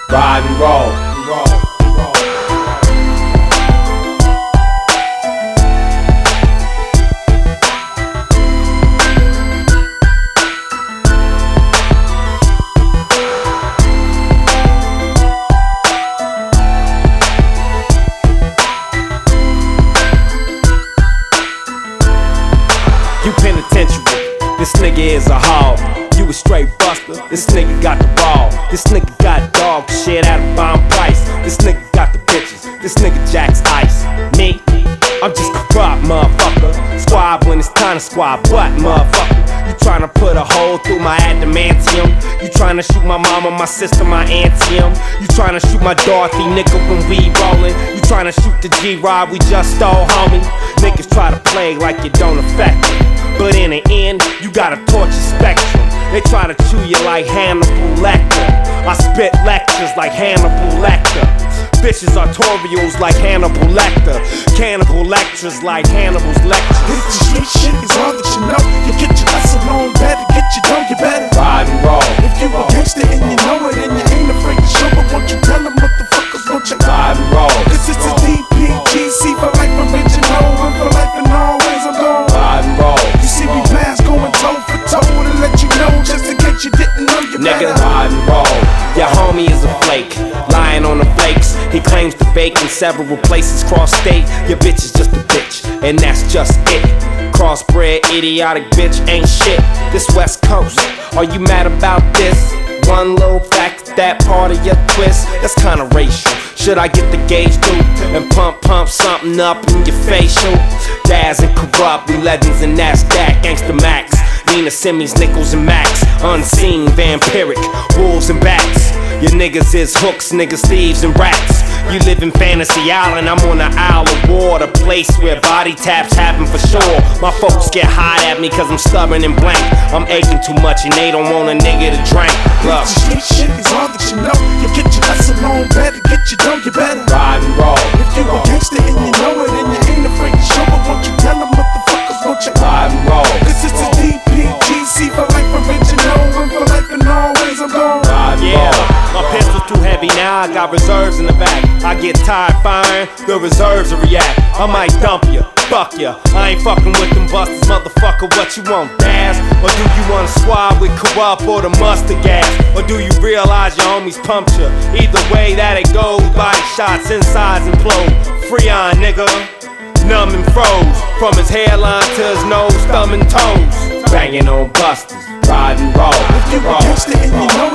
Ride and roll. You penitentiary, this nigga is a hog. You a straight buster, this nigga got the ball. This nigga got dog shit at a bomb price. This nigga got the bitches, this nigga jacks ice. Me, I'm just a corrupt motherfucker. Squab when it's time to squab, what motherfucker? You tryna put a hole through my adamantium. You tryna shoot my mama, my sister, my auntie. You tryna shoot my Dorothy nickel when we rollin'. You tryna shoot the G-Rod we just stole, homie. Niggas try to play like it don't affect them, but in the end, you gotta torch your spectrum. They try to chew you like Hannibal Lecter. I spit lectures like Hannibal Lecter. Bitches artorials like Hannibal Lecter. Cannibal lectures like Hannibal's lectures. Hit the street shit is all that you know. You get your lesson on, better get your dough, you better ride and roll. If you a gangster and you know it and you ain't afraid to show it, won't you tell them motherfuckers, won't you ride and roll? Cause it's a DPGC for life original, and for life and always I'm gone. Ride and roll. You see me blast going toe for toe to let you know, just in case you didn't know, you Nigga, better ride and roll. Your homie is a flake, lying on the flakes. He claims to bake in several places cross state. Your bitch is just a bitch, and that's just it. Crossbred, idiotic bitch ain't shit. This West Coast, are you mad about this? One little fact, that part of your twist, that's kinda racial. Should I get the gauge too and pump something up in your facial? Daz and Corrupt, we legends and that's that. Gangsta Max, Nina Simmons, Nickels and Max. Unseen, vampiric, wolves and bats. Your niggas is hooks, niggas, thieves and rats. You live in Fantasy Island, I'm on the Isle of War, the place where body taps happen for sure. My folks get hot at me cause I'm stubborn and blank. I'm aching too much and they don't want a nigga to drink. Look, the street shit is all that you know. You get your lesson on, better get your dough, you better ride and roll. If you a gangster and you know it and you ain't afraid to show it, won't you tell them motherfuckers, won't you ride and roll? Cause it's a DPGC for life original, and for life and always I'm gone. Yeah, my pistol's too heavy now, I got reserves in the back. I get tired firing, the reserves will react. I might dump you, fuck ya. I ain't fucking with them busters, motherfucker, what you want, Daz? Or do you wanna swab with Corrupt or the mustard gas? Or do you realize your homies pumped you? Either way that it goes, body shots, insides implode. Freon, nigga, numb and froze. From his hairline to his nose, thumb and toes. Banging on busters, ride and roll. If you a gangster and you know